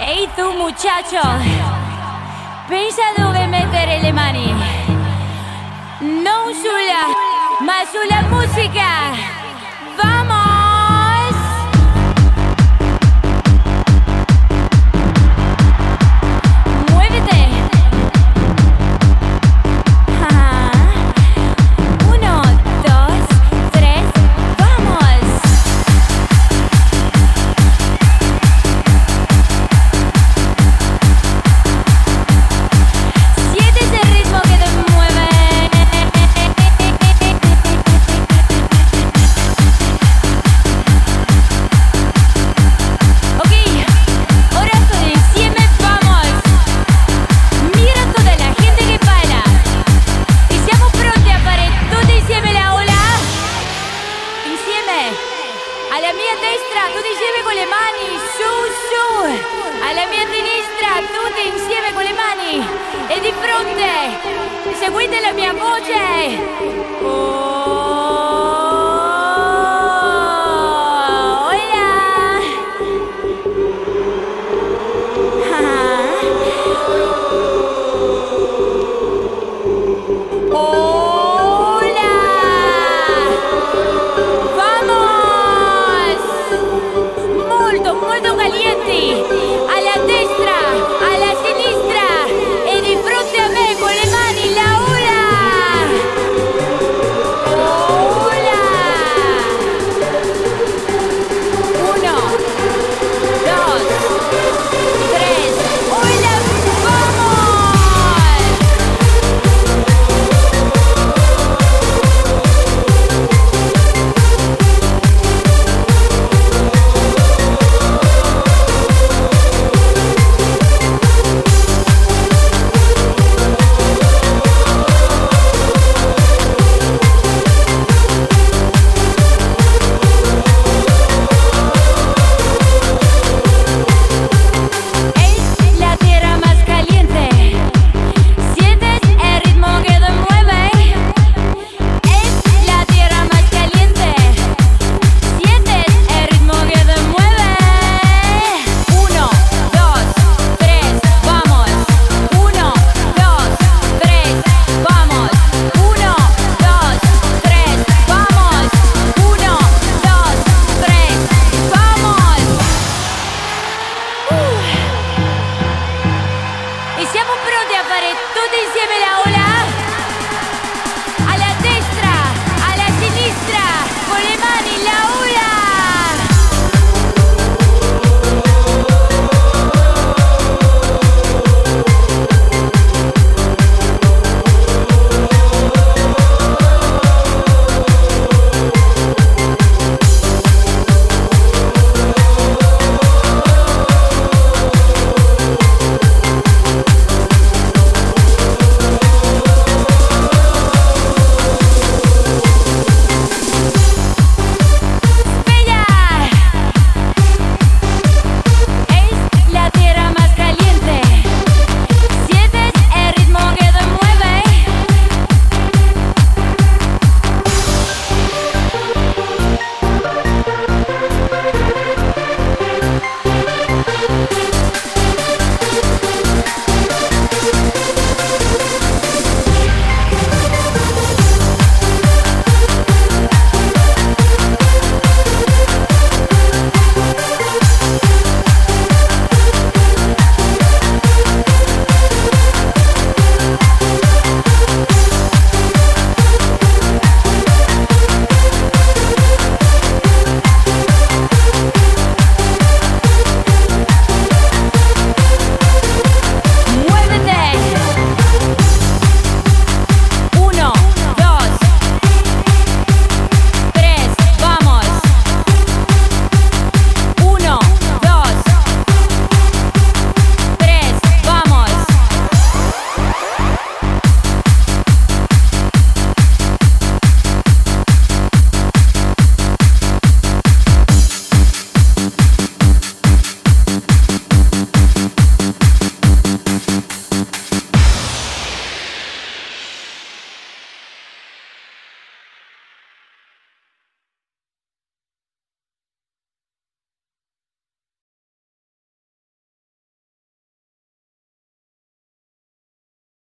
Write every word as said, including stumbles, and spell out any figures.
Ehi tu muchacho, pensa dove mettere le mani, non sulla, ma sulla musica. Vamos! Muévete. Ah. Uno, dos, tres, vamos. Siente ese ritmo que te mueve. Ok, ahora todo insieme, vamos. Mira toda la gente che baila. E siamo pronti a fare tutti insieme la ola? Insieme. Alla mia destra, tutti insieme con le mani. Su, su. Alla mia sinistra, tutti insieme con le mani. E di fronte, seguite la mia voce. Oh.